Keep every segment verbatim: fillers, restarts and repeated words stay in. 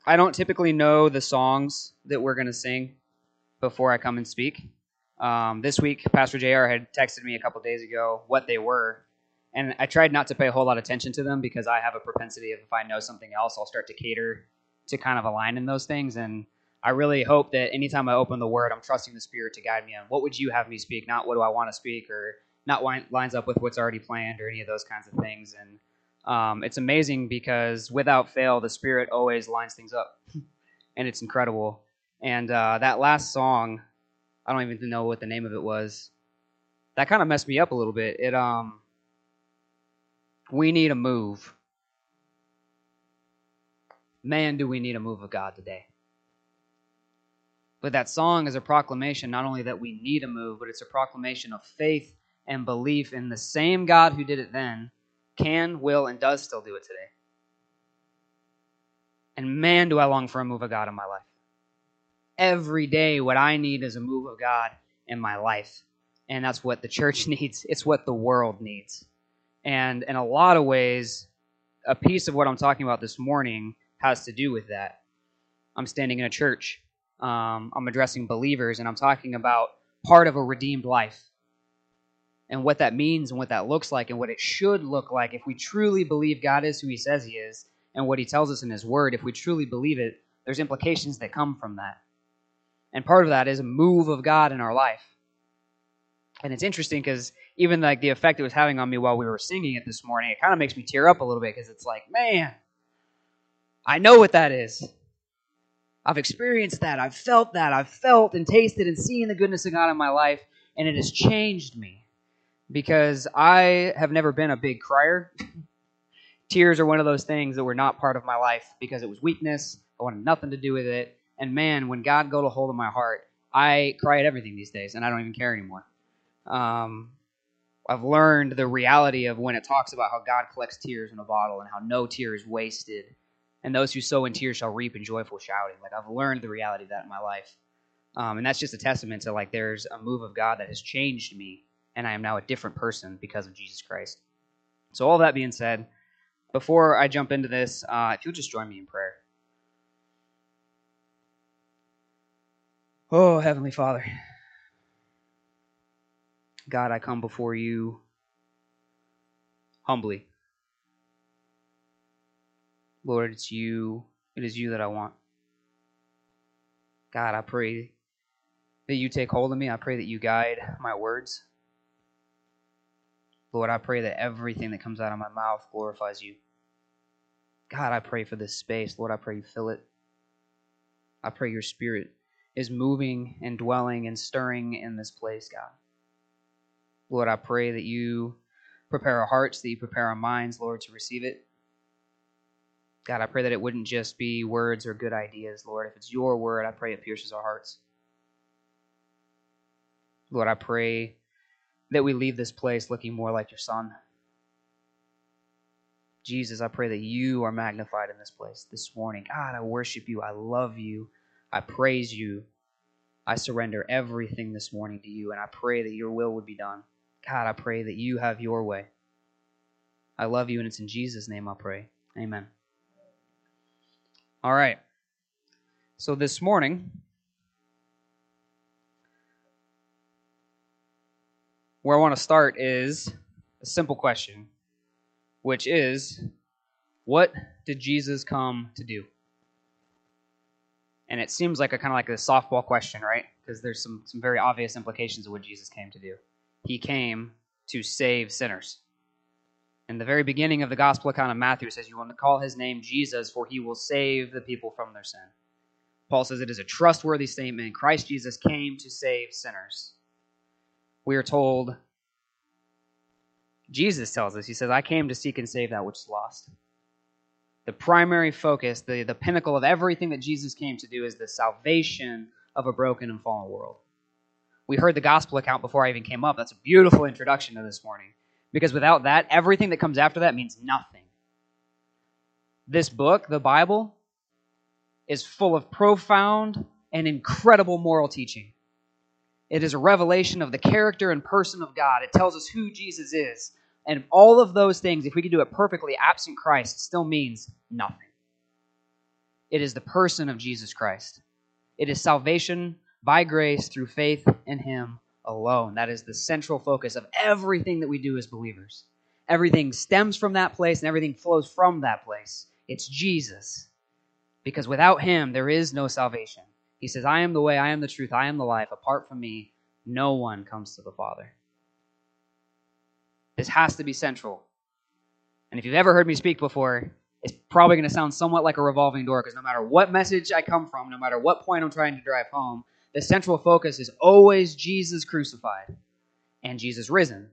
I don't typically know the songs that we're going to sing before I come and speak. Um, this week, Pastor J R had texted me a couple days ago what they were, and I tried not to pay a whole lot of attention to them because I have a propensity of if I know something else, I'll start to cater to kind of align in those things. And I really hope that anytime I open the Word, I'm trusting the Spirit to guide me on what would you have me speak, not what do I want to speak, or not lines up with what's already planned or any of those kinds of things. And um, it's amazing because without fail, the Spirit always lines things up, and it's incredible. And uh, that last song, I don't even know what the name of it was. That kind of messed me up a little bit. It um, we need a move. Man, do we need a move of God today. But that song is a proclamation not only that we need a move, but it's a proclamation of faith and belief in the same God who did it then, can, will, and does still do it today. And man, do I long for a move of God in my life. Every day, what I need is a move of God in my life. And that's what the church needs. It's what the world needs. And in a lot of ways, a piece of what I'm talking about this morning has to do with that. I'm standing in a church. Um, I'm addressing believers, and I'm talking about part of a redeemed life and what that means and what that looks like and what it should look like if we truly believe God is who he says he is and what he tells us in his word. If we truly believe it, there's implications that come from that. And part of that is a move of God in our life. And it's interesting because even like the effect it was having on me while we were singing it this morning, it kind of makes me tear up a little bit because it's like, man, I know what that is. I've experienced that. I've felt that. I've felt and tasted and seen the goodness of God in my life, and it has changed me because I have never been a big crier. Tears are one of those things that were not part of my life because it was weakness. I wanted nothing to do with it. And man, when God got a hold of my heart, I cry at everything these days, and I don't even care anymore. Um, I've learned the reality of when it talks about how God collects tears in a bottle and how no tear is wasted. And those who sow in tears shall reap in joyful shouting. Like, I've learned the reality of that in my life. Um, and that's just a testament to, like, there's a move of God that has changed me, and I am now a different person because of Jesus Christ. So all that being said, before I jump into this, uh, if you'll just join me in prayer. Oh, Heavenly Father, God, I come before you humbly. Lord, it's you. It is you that I want. God, I pray that you take hold of me. I pray that you guide my words. Lord, I pray that everything that comes out of my mouth glorifies you. God, I pray for this space. Lord, I pray you fill it. I pray your Spirit is moving and dwelling and stirring in this place, God. Lord, I pray that you prepare our hearts, that you prepare our minds, Lord, to receive it. God, I pray that it wouldn't just be words or good ideas, Lord. If it's your word, I pray it pierces our hearts. Lord, I pray that we leave this place looking more like your Son. Jesus, I pray that you are magnified in this place this morning. God, I worship you. I love you. I praise you. I surrender everything this morning to you, and I pray that your will would be done. God, I pray that you have your way. I love you, and it's in Jesus' name I pray. Amen. All right. So this morning, where I want to start is a simple question, which is, what did Jesus come to do? And it seems like a kind of like a softball question, right? Because there's some, some very obvious implications of what Jesus came to do. He came to save sinners. In the very beginning of the Gospel account of Matthew, it says, you want to call his name Jesus, for he will save the people from their sin. Paul says it is a trustworthy statement. Christ Jesus came to save sinners. We are told, Jesus tells us, he says, I came to seek and save that which is lost. The primary focus, the, the pinnacle of everything that Jesus came to do is the salvation of a broken and fallen world. We heard the gospel account before I even came up. That's a beautiful introduction to this morning. Because without that, everything that comes after that means nothing. This book, the Bible, is full of profound and incredible moral teaching. It is a revelation of the character and person of God. It tells us who Jesus is. And all of those things, if we could do it perfectly, absent Christ, still means nothing. It is the person of Jesus Christ. It is salvation by grace through faith in him alone. That is the central focus of everything that we do as believers. Everything stems from that place and everything flows from that place. It's Jesus. Because without him, there is no salvation. He says, I am the way, I am the truth, I am the life. Apart from me, no one comes to the Father. This has to be central. And if you've ever heard me speak before, it's probably going to sound somewhat like a revolving door, because no matter what message I come from, no matter what point I'm trying to drive home, the central focus is always Jesus crucified and Jesus risen.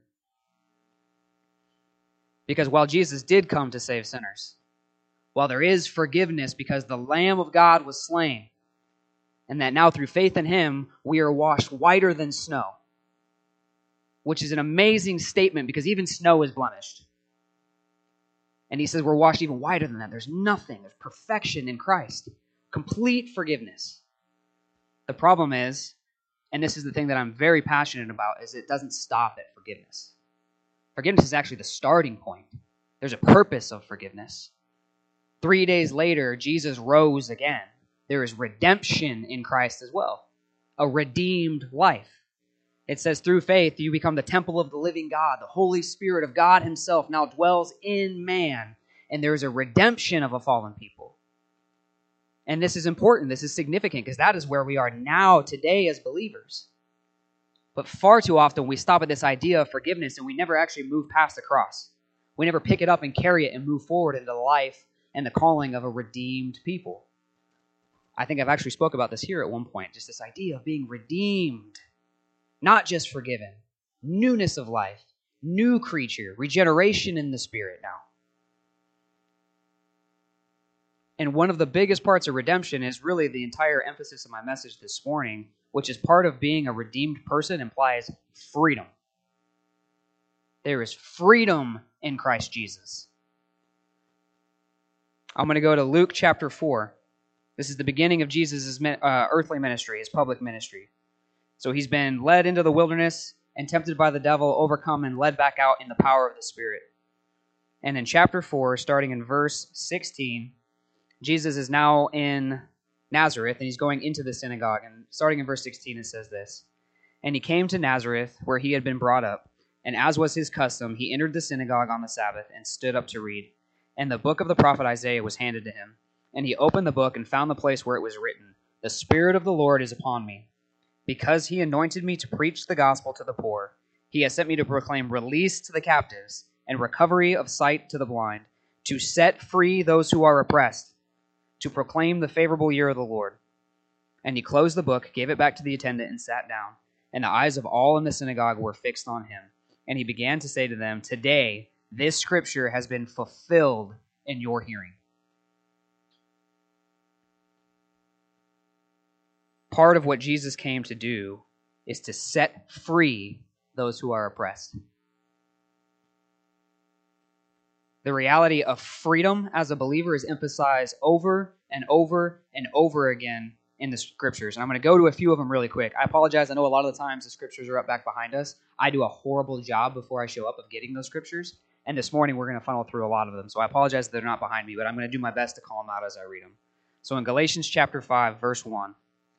Because while Jesus did come to save sinners, while there is forgiveness because the Lamb of God was slain, and that now through faith in him, we are washed whiter than snow, which is an amazing statement because even snow is blemished. And he says we're washed even whiter than that. There's nothing. There's perfection in Christ. Complete forgiveness. The problem is, and this is the thing that I'm very passionate about, is it doesn't stop at forgiveness. Forgiveness is actually the starting point. There's a purpose of forgiveness. Three days later, Jesus rose again. There is redemption in Christ as well. A redeemed life. It says through faith, you become the temple of the living God. The Holy Spirit of God himself now dwells in man. And there is a redemption of a fallen people. And this is important. This is significant because that is where we are now today as believers. But far too often we stop at this idea of forgiveness and we never actually move past the cross. We never pick it up and carry it and move forward into the life and the calling of a redeemed people. I think I've actually spoke about this here at one point. Just this idea of being redeemed. Not just forgiven. Newness of life. New creature. Regeneration in the Spirit now. And one of the biggest parts of redemption is really the entire emphasis of my message this morning, which is part of being a redeemed person implies freedom. There is freedom in Christ Jesus. I'm going to go to Luke chapter four. This is the beginning of Jesus' uh, earthly ministry, his public ministry. So he's been led into the wilderness and tempted by the devil, overcome and led back out in the power of the Spirit. And in chapter four, starting in verse sixteen, Jesus is now in Nazareth, and he's going into the synagogue. And starting in verse sixteen, it says this, And he came to Nazareth, where he had been brought up, and as was his custom, he entered the synagogue on the Sabbath and stood up to read. And the book of the prophet Isaiah was handed to him. And he opened the book and found the place where it was written, The Spirit of the Lord is upon me, because he anointed me to preach the gospel to the poor. He has sent me to proclaim release to the captives and recovery of sight to the blind, to set free those who are oppressed, to proclaim the favorable year of the Lord. And he closed the book, gave it back to the attendant, and sat down. And the eyes of all in the synagogue were fixed on him. And he began to say to them, Today this scripture has been fulfilled in your hearing. Part of what Jesus came to do is to set free those who are oppressed. The reality of freedom as a believer is emphasized over and over and over again in the scriptures. And I'm going to go to a few of them really quick. I apologize. I know a lot of the times the scriptures are up back behind us. I do a horrible job before I show up of getting those scriptures. And this morning we're going to funnel through a lot of them. So I apologize that they're not behind me, but I'm going to do my best to call them out as I read them. So in Galatians chapter five, verse one,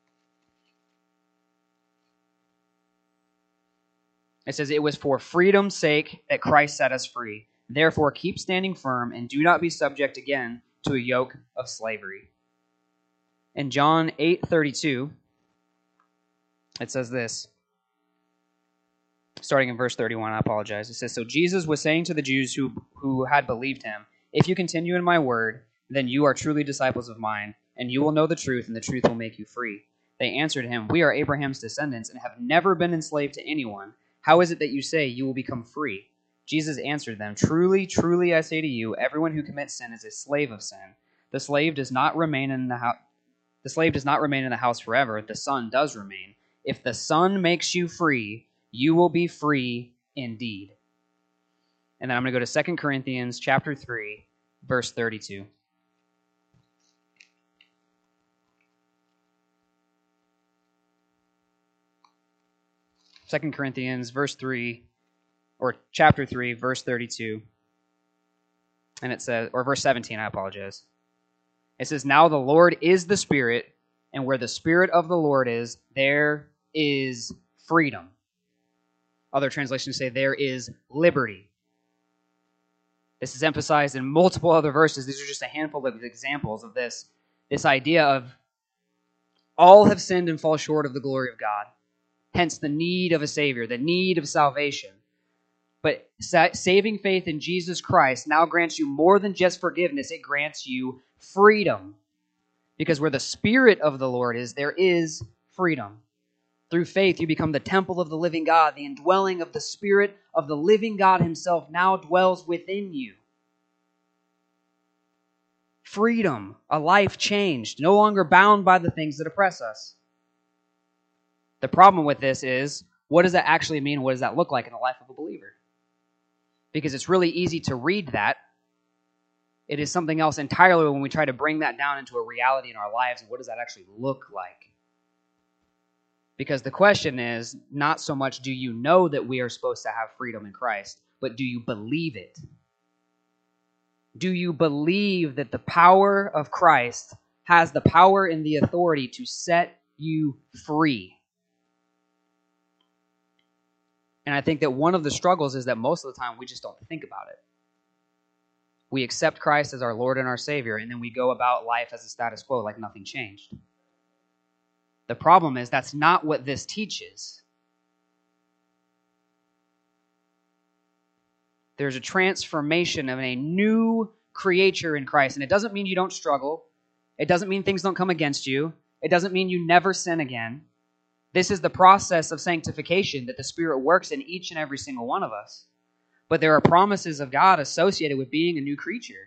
it says, It was for freedom's sake that Christ set us free. Therefore, keep standing firm and do not be subject again to a yoke of slavery. In John eight thirty-two, it says this, starting in verse thirty-one, I apologize. It says, So Jesus was saying to the Jews who, who had believed him, If you continue in my word, then you are truly disciples of mine, and you will know the truth, and the truth will make you free. They answered him, We are Abraham's descendants and have never been enslaved to anyone. How is it that you say you will become free? Jesus answered them, Truly, truly, I say to you, everyone who commits sin is a slave of sin. The slave does not remain in the house. The slave does not remain in the house forever. The son does remain. If the son makes you free, you will be free indeed. And then I'm going to go to Second Corinthians chapter three, verse thirty-two. Second Corinthians verse three, or chapter three, verse thirty-two. And it says, or verse seventeen, I apologize. It says, now the Lord is the Spirit, and where the Spirit of the Lord is, there is freedom. Other translations say there is liberty. This is emphasized in multiple other verses. These are just a handful of examples of this, this idea of all have sinned and fall short of the glory of God. Hence the need of a Savior, the need of salvation. But sa- saving faith in Jesus Christ now grants you more than just forgiveness. It grants you freedom. Because where the Spirit of the Lord is, there is freedom. Through faith, you become the temple of the living God. The indwelling of the Spirit of the living God himself now dwells within you. Freedom, a life changed, no longer bound by the things that oppress us. The problem with this is, what does that actually mean? What does that look like in the life of a believer? Because it's really easy to read that. It is something else entirely when we try to bring that down into a reality in our lives. And what does that actually look like? Because the question is not so much do you know that we are supposed to have freedom in Christ, but do you believe it? Do you believe that the power of Christ has the power and the authority to set you free? And I think that one of the struggles is that most of the time we just don't think about it. We accept Christ as our Lord and our Savior, and then we go about life as a status quo, like nothing changed. The problem is that's not what this teaches. There's a transformation of a new creature in Christ, and it doesn't mean you don't struggle. It doesn't mean things don't come against you. It doesn't mean you never sin again. This is the process of sanctification that the Spirit works in each and every single one of us. But there are promises of God associated with being a new creature.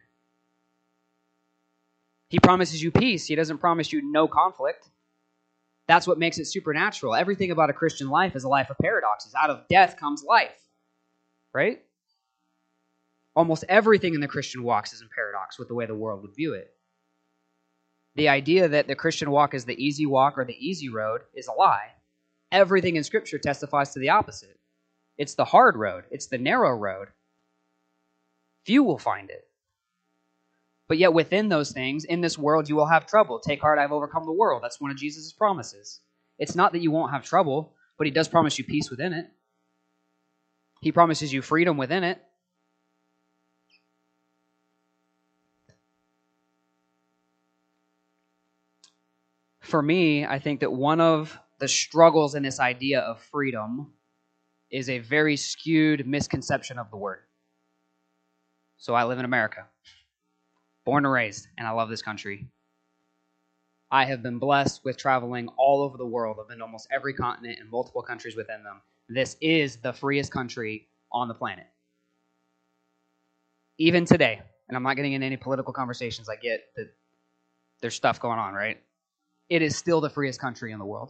He promises you peace. He doesn't promise you no conflict. That's what makes it supernatural. Everything about a Christian life is a life of paradoxes. Out of death comes life. Right? Almost everything in the Christian walk is in paradox with the way the world would view it. The idea that the Christian walk is the easy walk or the easy road is a lie. Everything in Scripture testifies to the opposite. It's the hard road. It's the narrow road. Few will find it. But yet within those things, in this world, you will have trouble. Take heart, I've overcome the world. That's one of Jesus' promises. It's not that you won't have trouble, but he does promise you peace within it. He promises you freedom within it. For me, I think that one of the struggles in this idea of freedom is a very skewed misconception of the word. So I live in America, born and raised, and I love this country. I have been blessed with traveling all over the world. I've been to almost every continent and multiple countries within them. This is the freest country on the planet. Even today, and I'm not getting into any political conversations. I get that there's stuff going on, right? It is still the freest country in the world.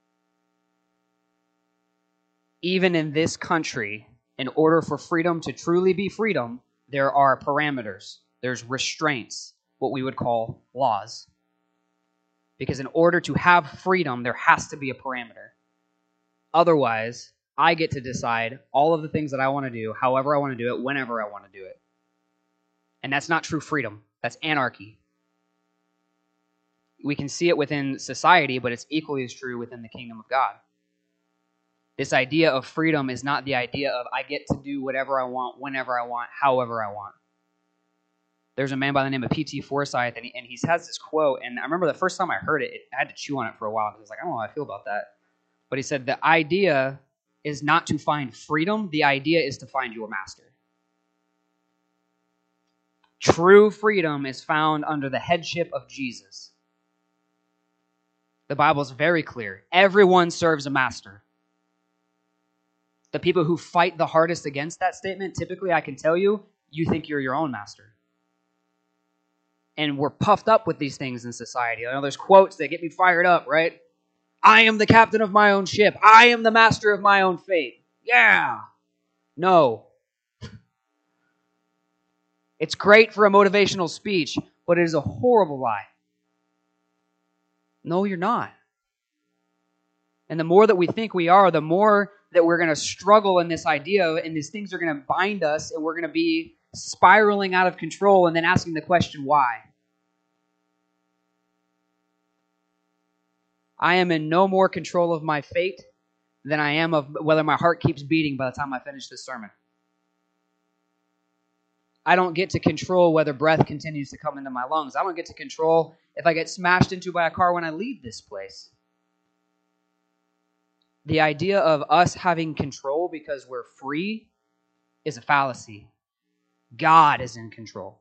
Even in this country, in order for freedom to truly be freedom, there are parameters. There's restraints, what we would call laws. Because in order to have freedom, there has to be a parameter. Otherwise, I get to decide all of the things that I want to do, however I want to do it, whenever I want to do it. And that's not true freedom. That's anarchy. We can see it within society, but it's equally as true within the kingdom of God. This idea of freedom is not the idea of I get to do whatever I want, whenever I want, however I want. There's a man by the name of P T Forsyth, and he, and he has this quote, and I remember the first time I heard it, it I had to chew on it for a while, because I was like, I don't know how I feel about that. But he said, the idea is not to find freedom, the idea is to find your master. True freedom is found under the headship of Jesus. The Bible is very clear. Everyone serves a master. The people who fight the hardest against that statement, typically, I can tell you, you think you're your own master. And we're puffed up with these things in society. I know there's quotes that get me fired up, right? I am the captain of my own ship. I am the master of my own fate. Yeah. No. It's great for a motivational speech, but it is a horrible lie. No, you're not. And the more that we think we are, the more that we're going to struggle in this idea, and these things are going to bind us, and we're going to be spiraling out of control and then asking the question, why? I am in no more control of my fate than I am of whether my heart keeps beating by the time I finish this sermon. I don't get to control whether breath continues to come into my lungs. I don't get to control if I get smashed into by a car when I leave this place. The idea of us having control because we're free is a fallacy. God is in control.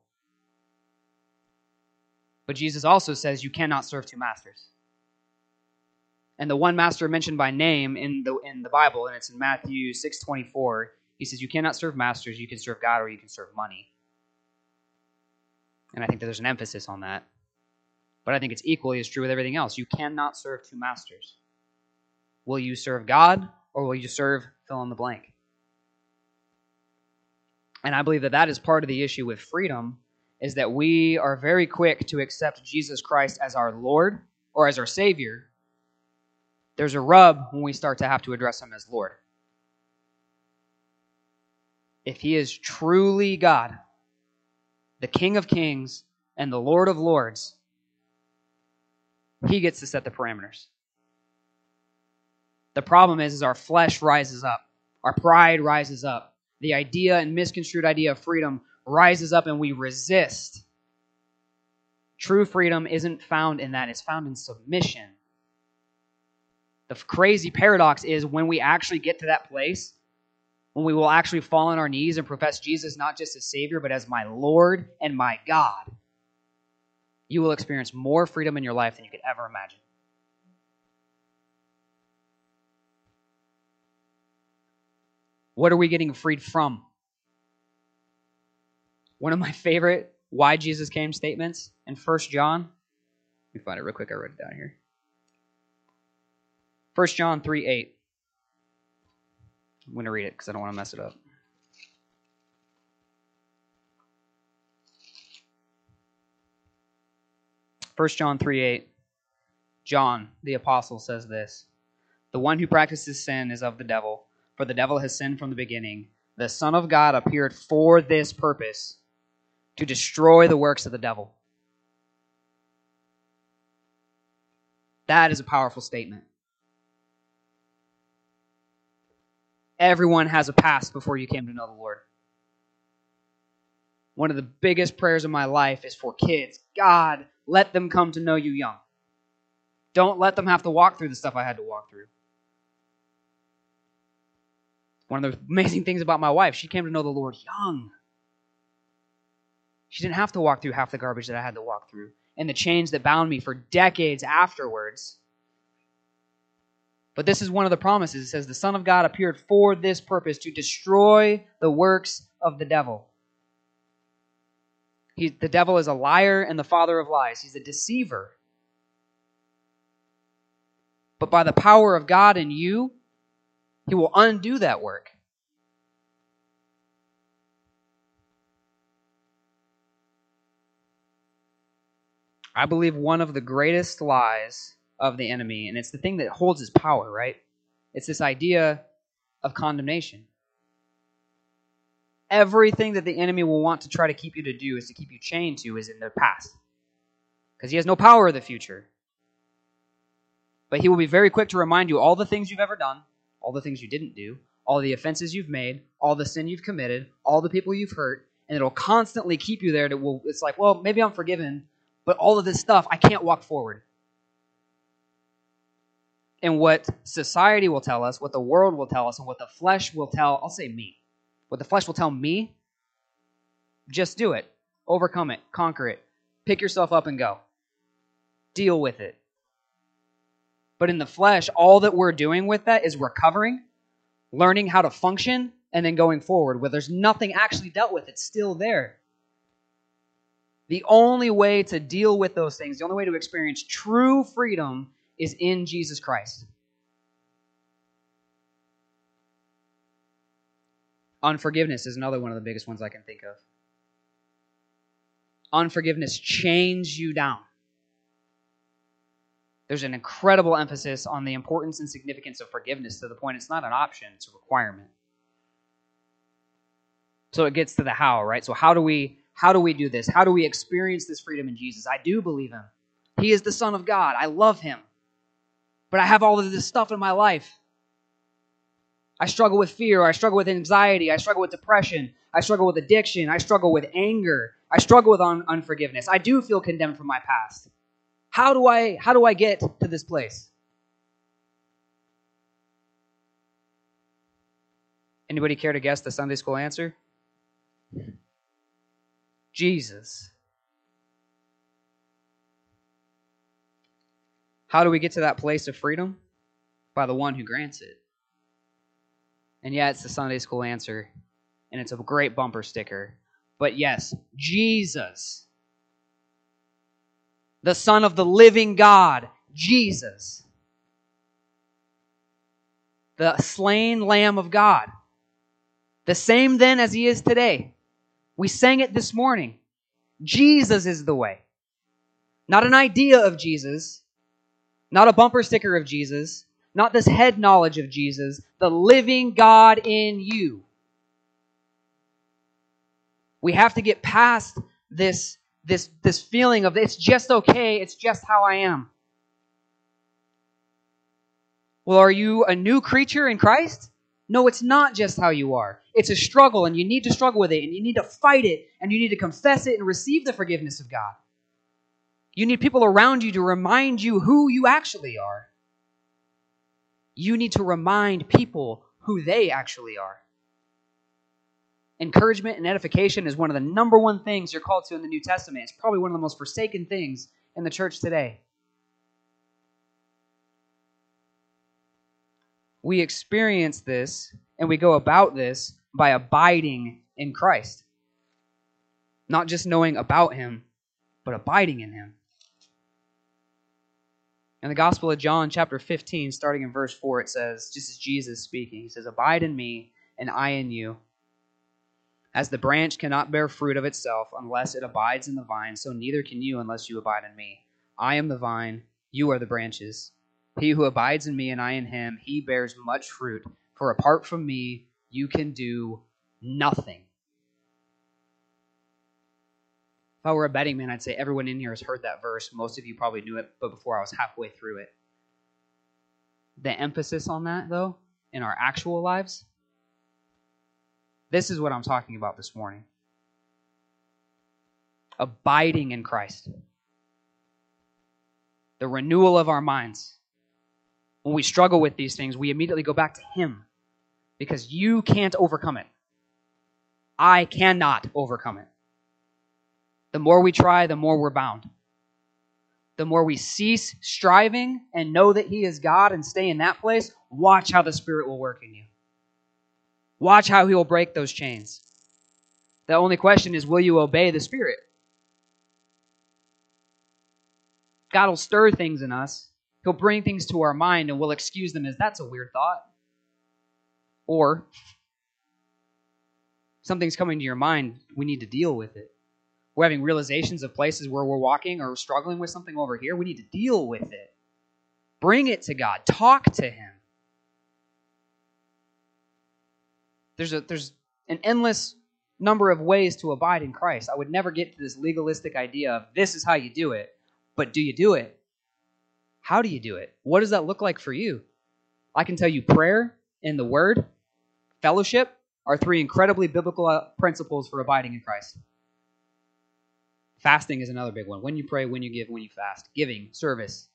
But Jesus also says you cannot serve two masters. And the one master mentioned by name in the in the Bible, and it's in Matthew six twenty-four, he says you cannot serve masters, you can serve God or you can serve money. And I think that there's an emphasis on that. But I think it's equally as true with everything else. You cannot serve two masters. Will you serve God or will you serve fill in the blank? And I believe that that is part of the issue with freedom, is that we are very quick to accept Jesus Christ as our Lord or as our Savior. There's a rub when we start to have to address him as Lord. If he is truly God, the King of Kings and the Lord of Lords, he gets to set the parameters. The problem is, is our flesh rises up. Our pride rises up. The idea and misconstrued idea of freedom rises up and we resist. True freedom isn't found in that. It's found in submission. The crazy paradox is when we actually get to that place, when we will actually fall on our knees and profess Jesus not just as Savior, but as my Lord and my God, you will experience more freedom in your life than you could ever imagine. What are we getting freed from? One of my favorite why Jesus came statements in First John. Let me find it real quick. I wrote it down here. First John three eight. I'm going to read it because I don't want to mess it up. First John three eight. John, the apostle, says this: the one who practices sin is of the devil, for the devil has sinned from the beginning. The Son of God appeared for this purpose, to destroy the works of the devil. That is a powerful statement. Everyone has a past before you came to know the Lord. One of the biggest prayers of my life is for kids. God, let them come to know you young. Don't let them have to walk through the stuff I had to walk through. One of the amazing things about my wife, she came to know the Lord young. She didn't have to walk through half the garbage that I had to walk through, and the chains that bound me for decades afterwards. But this is one of the promises. It says, the Son of God appeared for this purpose, to destroy the works of the devil. He, the devil is a liar and the father of lies. He's a deceiver. But by the power of God in you, he will undo that work. I believe one of the greatest lies of the enemy, and it's the thing that holds his power, right? It's this idea of condemnation. Everything that the enemy will want to try to keep you to do is to keep you chained to is in the past. Because he has no power of the future. But he will be very quick to remind you all the things you've ever done, all the things you didn't do, all the offenses you've made, all the sin you've committed, all the people you've hurt, and it'll constantly keep you there. To, well, it's like, well, maybe I'm forgiven, but all of this stuff, I can't walk forward. And what society will tell us, what the world will tell us, and what the flesh will tell, I'll say me. What the flesh will tell me, just do it. Overcome it. Conquer it. Pick yourself up and go. Deal with it. But in the flesh, all that we're doing with that is recovering, learning how to function, and then going forward. Where there's nothing actually dealt with. It's still there. The only way to deal with those things, the only way to experience true freedom is in Jesus Christ. Unforgiveness is another one of the biggest ones I can think of. Unforgiveness chains you down. There's an incredible emphasis on the importance and significance of forgiveness to the point it's not an option, it's a requirement. So it gets to the how, right? So how do we how do we do this? How do we experience this freedom in Jesus? I do believe him. He is the Son of God. I love him. but I have all of this stuff in my life. I struggle with fear. I struggle with anxiety. I struggle with depression. I struggle with addiction. I struggle with anger. I struggle with un- unforgiveness. I do feel condemned from my past. How do I, how do I get to this place? Anybody care to guess the Sunday school answer? Jesus. How do we get to that place of freedom? By the one who grants it. And yeah, it's the Sunday school answer, and it's a great bumper sticker. But yes, Jesus, the Son of the living God, Jesus, the slain Lamb of God, the same then as he is today. We sang it this morning. Jesus is the way. Not an idea of Jesus, not a bumper sticker of Jesus, not this head knowledge of Jesus, the living God in you. We have to get past this, this, this feeling of it's just okay, it's just how I am. Well, are you a new creature in Christ? No, it's not just how you are. It's a struggle, and you need to struggle with it, and you need to fight it, and you need to confess it and receive the forgiveness of God. You need people around you to remind you who you actually are. You need to remind people who they actually are. Encouragement and edification is one of the number one things you're called to in the New Testament. It's probably one of the most forsaken things in the church today. We experience this and we go about this by abiding in Christ. Not just knowing about Him, but abiding in Him. In the Gospel of John, chapter fifteen, starting in verse four, it says, just as Jesus speaking, He says, "Abide in me, and I in you. As the branch cannot bear fruit of itself unless it abides in the vine, so neither can you unless you abide in me. I am the vine, you are the branches. He who abides in me and I in him, he bears much fruit. For apart from me, you can do nothing." If I were a betting man, I'd say everyone in here has heard that verse. Most of you probably knew it, but before I was halfway through it. The emphasis on that, though, in our actual lives, this is what I'm talking about this morning. Abiding in Christ. The renewal of our minds. When we struggle with these things, we immediately go back to Him. Because you can't overcome it. I cannot overcome it. The more we try, the more we're bound. The more we cease striving and know that He is God and stay in that place, watch how the Spirit will work in you. Watch how He will break those chains. The only question is, will you obey the Spirit? God will stir things in us. He'll bring things to our mind and we'll excuse them as, that's a weird thought. Or, something's coming to your mind, we need to deal with it. We're having realizations of places where we're walking or struggling with something over here. We need to deal with it. Bring it to God. Talk to Him. There's a there's an endless number of ways to abide in Christ. I would never get to this legalistic idea of this is how you do it. But do you do it? How do you do it? What does that look like for you? I can tell you prayer and the Word, fellowship, are three incredibly biblical principles for abiding in Christ. Fasting is another big one. When you pray, when you give, when you fast. Giving, service.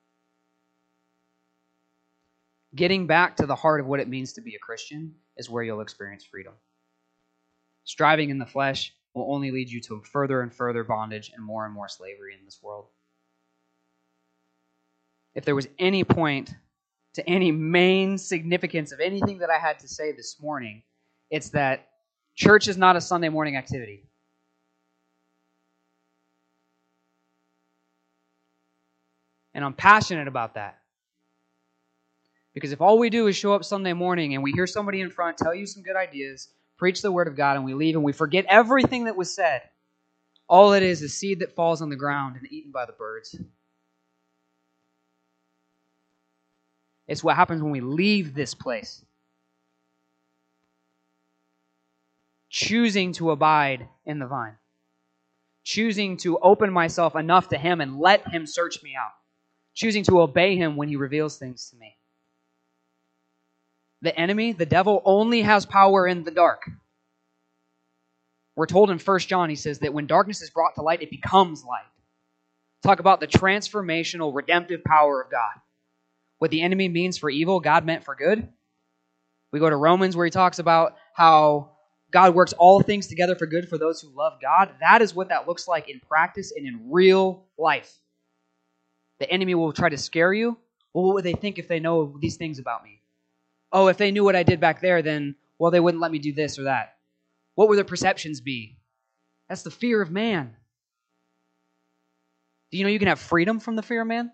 Getting back to the heart of what it means to be a Christian is where you'll experience freedom. Striving in the flesh will only lead you to further and further bondage and more and more slavery in this world. If there was any point to any main significance of anything that I had to say this morning, it's that church is not a Sunday morning activity. And I'm passionate about that. Because if all we do is show up Sunday morning and we hear somebody in front tell you some good ideas, preach the Word of God, and we leave and we forget everything that was said, all it is is seed that falls on the ground and eaten by the birds. It's what happens when we leave this place. Choosing to abide in the vine. Choosing to open myself enough to Him and let Him search me out. choosing to obey him when he reveals things to me. The enemy, the devil, only has power in the dark. We're told in First John, he says that when darkness is brought to light, it becomes light. Talk about the transformational, redemptive power of God. What the enemy means for evil, God meant for good. We go to Romans where he talks about how God works all things together for good for those who love God. That is what that looks like in practice and in real life. The enemy will try to scare you. Well, what would they think if they know these things about me? Oh, if they knew what I did back there, then, well, they wouldn't let me do this or that. What would their perceptions be? That's the fear of man. Do you know you can have freedom from the fear of man?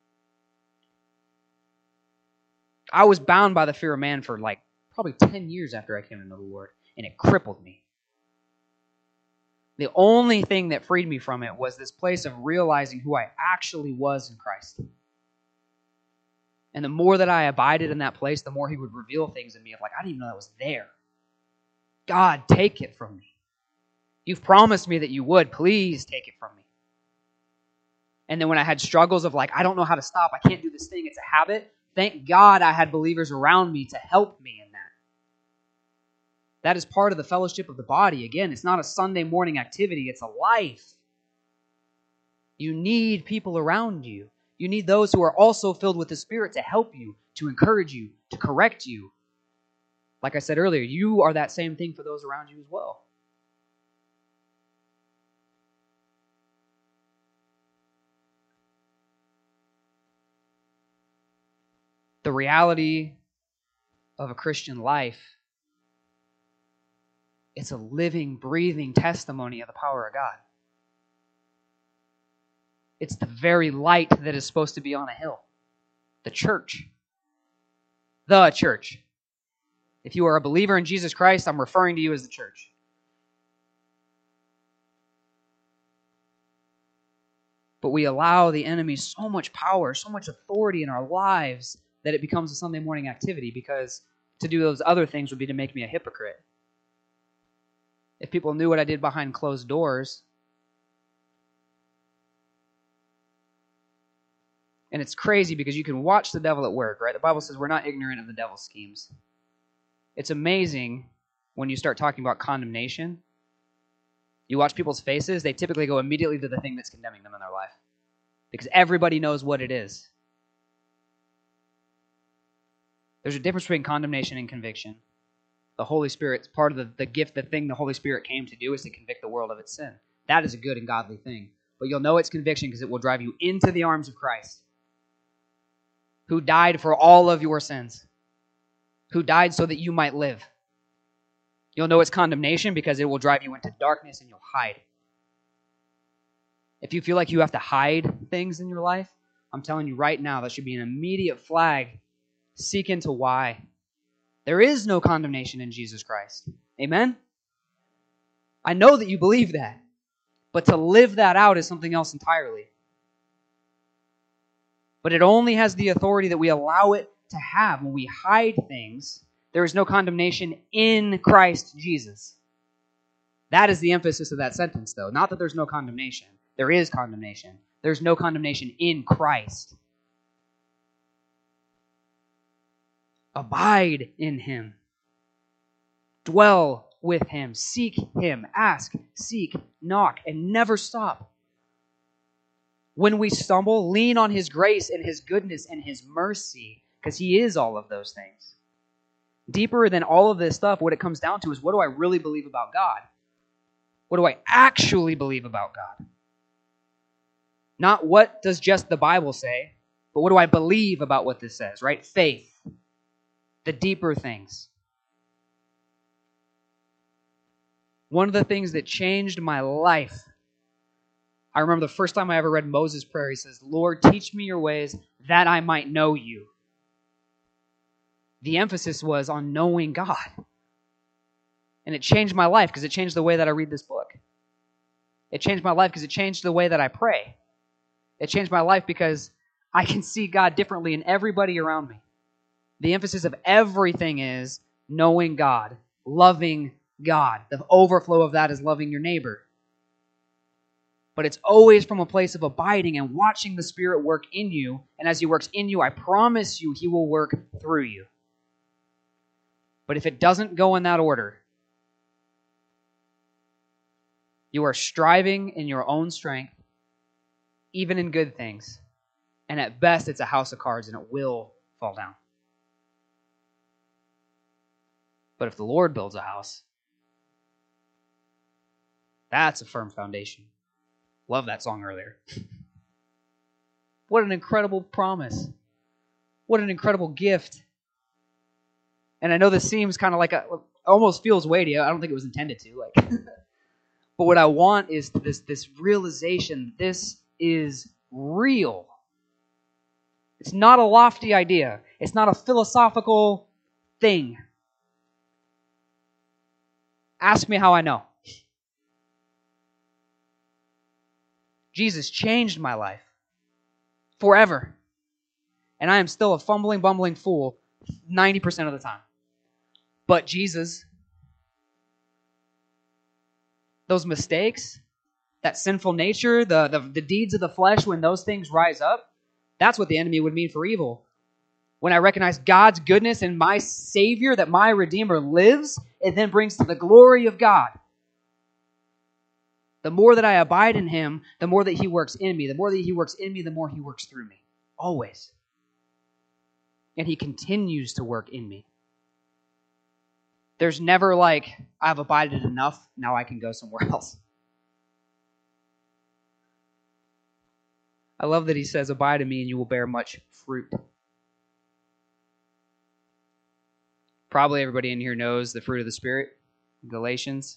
I was bound by the fear of man for like probably ten years after I came to know the Lord, and it crippled me. The only thing that freed me from it was this place of realizing who I actually was in Christ. And the more that I abided in that place, the more he would reveal things in me of like, I didn't even know that was there. God, take it from me. You've promised me that you would. Please take it from me. And then when I had struggles of like, I don't know how to stop. I can't do this thing. It's a habit. Thank God I had believers around me to help me in that. That is part of the fellowship of the body. Again, it's not a Sunday morning activity. It's a life. You need people around you. You need those who are also filled with the Spirit to help you, to encourage you, to correct you. Like I said earlier, you are that same thing for those around you as well. The reality of a Christian life, it's a living, breathing testimony of the power of God. It's the very light that is supposed to be on a hill. The church. The church. If you are a believer in Jesus Christ, I'm referring to you as the church. But we allow the enemy so much power, so much authority in our lives that it becomes a Sunday morning activity, because to do those other things would be to make me a hypocrite. If people knew what I did behind closed doors, and it's crazy because you can watch the devil at work, right? The Bible says we're not ignorant of the devil's schemes. It's amazing when you start talking about condemnation. You watch people's faces, they typically go immediately to the thing that's condemning them in their life, because everybody knows what it is. There's a difference between condemnation and conviction. The Holy Spirit's part of the, the gift, the thing the Holy Spirit came to do is to convict the world of its sin. That is a good and godly thing. But you'll know it's conviction because it will drive you into the arms of Christ, who died for all of your sins, who died so that you might live. You'll know it's condemnation because it will drive you into darkness and you'll hide. If you feel like you have to hide things in your life, I'm telling you right now, that should be an immediate flag. Seek into why. There is no condemnation in Jesus Christ. Amen? I know that you believe that. But to live that out is something else entirely. But it only has the authority that we allow it to have. When we hide things, there is no condemnation in Christ Jesus. That is the emphasis of that sentence, though. Not that there's no condemnation. There is condemnation. There's no condemnation in Christ. Abide in him. Dwell with him. Seek him. Ask, seek, knock, and never stop. When we stumble, lean on his grace and his goodness and his mercy, because he is all of those things. Deeper than all of this stuff, what it comes down to is, what do I really believe about God? What do I actually believe about God? Not what does just the Bible say, but what do I believe about what this says, right? Faith. The deeper things. One of the things that changed my life, I remember the first time I ever read Moses' prayer, he says, Lord, teach me your ways that I might know you. The emphasis was on knowing God. And it changed my life because it changed the way that I read this book. It changed my life because it changed the way that I pray. It changed my life because I can see God differently in everybody around me. The emphasis of everything is knowing God, loving God. The overflow of that is loving your neighbor. But it's always from a place of abiding and watching the Spirit work in you. And as He works in you, I promise you He will work through you. But if it doesn't go in that order, you are striving in your own strength, even in good things. And at best, it's a house of cards and it will fall down. But if the Lord builds a house, that's a firm foundation. Love that song earlier. What an incredible promise. What an incredible gift. And I know this seems kind of like a, almost feels weighty. I don't think it was intended to. Like, but what I want is this, this realization, this is real. It's not a lofty idea. It's not a philosophical thing. Ask me how I know. Jesus changed my life forever. And I am still a fumbling, bumbling fool ninety percent of the time. But Jesus, those mistakes, that sinful nature, the, the, the deeds of the flesh, when those things rise up, that's what the enemy would mean for evil. When I recognize God's goodness and my Savior, that my Redeemer lives, it then brings to the glory of God. The more that I abide in Him, the more that He works in me. The more that He works in me, the more He works through me. Always. And He continues to work in me. There's never like, I've abided enough, now I can go somewhere else. I love that He says, abide in me and you will bear much fruit. Probably everybody in here knows the fruit of the Spirit, Galatians.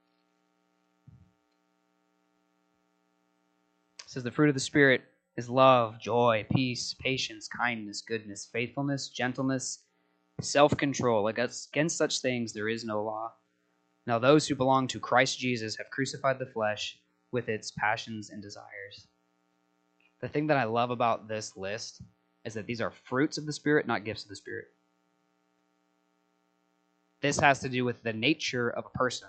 It says the fruit of the Spirit is love, joy, peace, patience, kindness, goodness, faithfulness, gentleness, self-control. Against such things there is no law. Now those who belong to Christ Jesus have crucified the flesh with its passions and desires. The thing that I love about this list is that these are fruits of the Spirit, not gifts of the Spirit. This has to do with the nature of a person.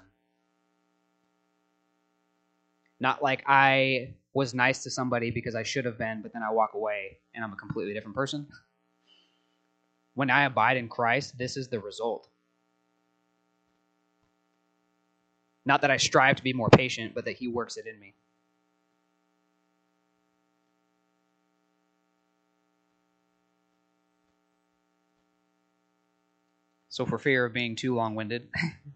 Not like I was nice to somebody because I should have been, but then I walk away and I'm a completely different person. When I abide in Christ, this is the result. Not that I strive to be more patient, but that He works it in me. So for fear of being too long-winded,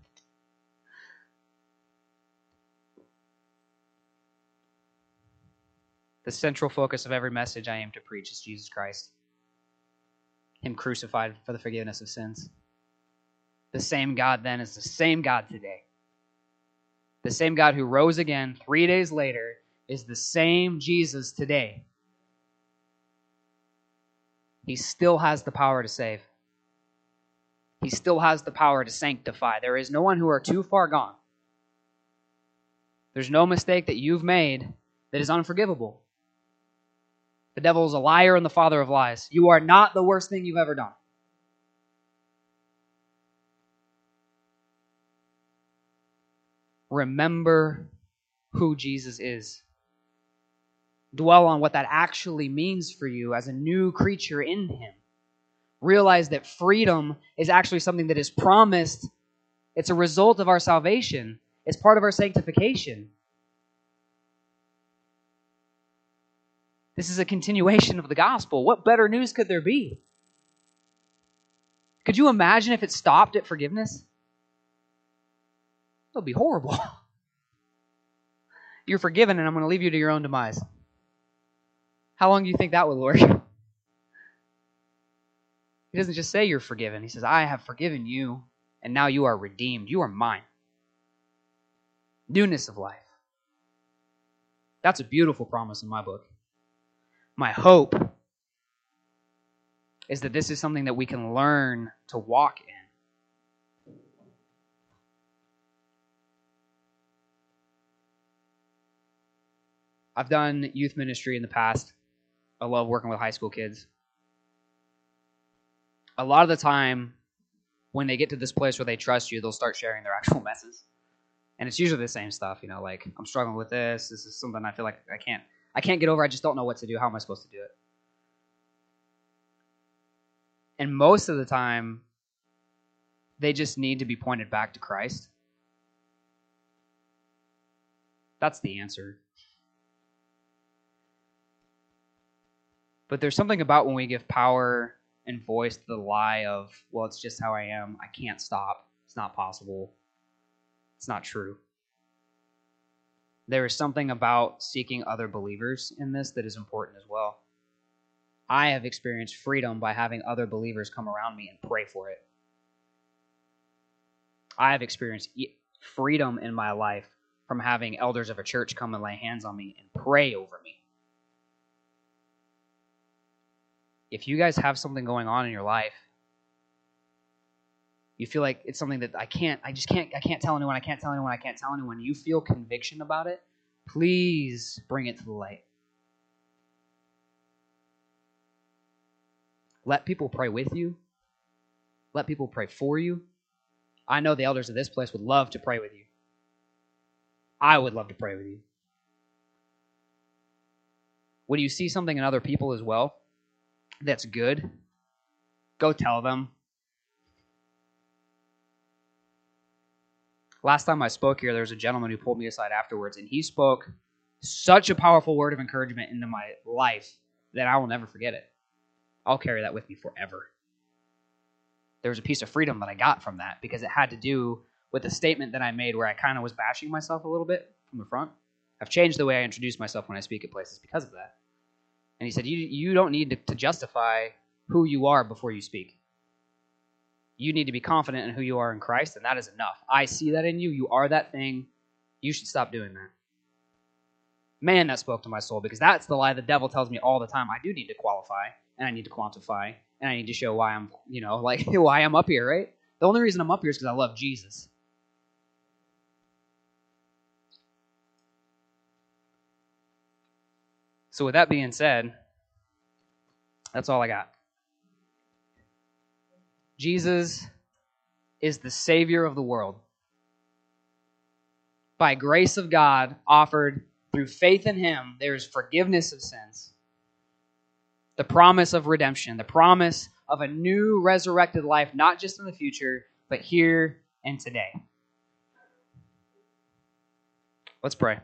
the central focus of every message I aim to preach is Jesus Christ. Him crucified for the forgiveness of sins. The same God then is the same God today. The same God who rose again three days later is the same Jesus today. He still has the power to save. He still has the power to sanctify. There is no one who are too far gone. There's no mistake that you've made that is unforgivable. The devil is a liar and the father of lies. You are not the worst thing you've ever done. Remember who Jesus is. Dwell on what that actually means for you as a new creature in Him. Realize that freedom is actually something that is promised. It's a result of our salvation. It's part of our sanctification. This is a continuation of the gospel. What better news could there be? Could you imagine if it stopped at forgiveness? It would be horrible. You're forgiven and I'm going to leave you to your own demise. How long do you think that would work? He doesn't just say you're forgiven. He says, I have forgiven you, and now you are redeemed. You are mine. Newness of life. That's a beautiful promise in my book. My hope is that this is something that we can learn to walk in. I've done youth ministry in the past. I love working with high school kids. A lot of the time, when they get to this place where they trust you, they'll start sharing their actual messes. And it's usually the same stuff, you know, like, I'm struggling with this. This is something I feel like I can't, I can't get over. I just don't know what to do. How am I supposed to do it? And most of the time, they just need to be pointed back to Christ. That's the answer. But there's something about when we give power and voice to the lie of, well, it's just how I am. I can't stop. It's not possible. It's not true. There is something about seeking other believers in this that is important as well. I have experienced freedom by having other believers come around me and pray for it. I have experienced freedom in my life from having elders of a church come and lay hands on me and pray over me. If you guys have something going on in your life, you feel like it's something that I can't, I just can't, I can't tell anyone, I can't tell anyone, I can't tell anyone, you feel conviction about it, please bring it to the light. Let people pray with you. Let people pray for you. I know the elders of this place would love to pray with you. I would love to pray with you. When you see something in other people as well that's good, go tell them. Last time I spoke here, there was a gentleman who pulled me aside afterwards, and he spoke such a powerful word of encouragement into my life that I will never forget it. I'll carry that with me forever. There was a piece of freedom that I got from that because it had to do with a statement that I made where I kind of was bashing myself a little bit from the front. I've changed the way I introduce myself when I speak at places because of that. And he said, you, you don't need to, to justify who you are before you speak. You need to be confident in who you are in Christ, and that is enough. I see that in you. You are that thing. You should stop doing that. Man, that spoke to my soul because that's the lie the devil tells me all the time. I do need to qualify, and I need to quantify, and I need to show why I'm, you know, like why I'm up here, right? The only reason I'm up here is because I love Jesus. So with that being said, that's all I got. Jesus is the Savior of the world. By grace of God, offered through faith in Him, there is forgiveness of sins. The promise of redemption, the promise of a new resurrected life, not just in the future, but here and today. Let's pray.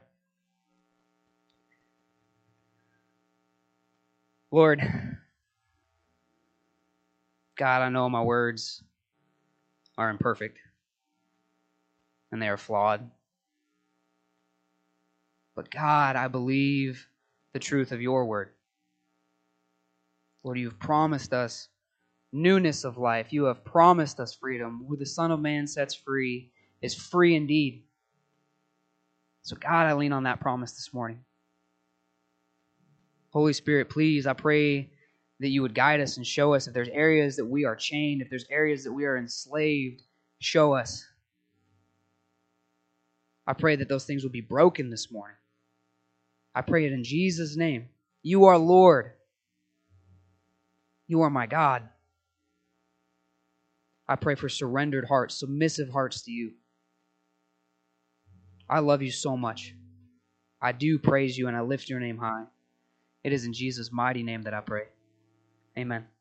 Lord, God, I know my words are imperfect and they are flawed. But God, I believe the truth of your word. Lord, you've promised us newness of life. You have promised us freedom. Who the Son of Man sets free is free indeed. So God, I lean on that promise this morning. Holy Spirit, please, I pray that you would guide us and show us if there's areas that we are chained, if there's areas that we are enslaved, show us. I pray that those things will be broken this morning. I pray it in Jesus' name. You are Lord. You are my God. I pray for surrendered hearts, submissive hearts to you. I love you so much. I do praise you and I lift your name high. It is in Jesus' mighty name that I pray. Amen.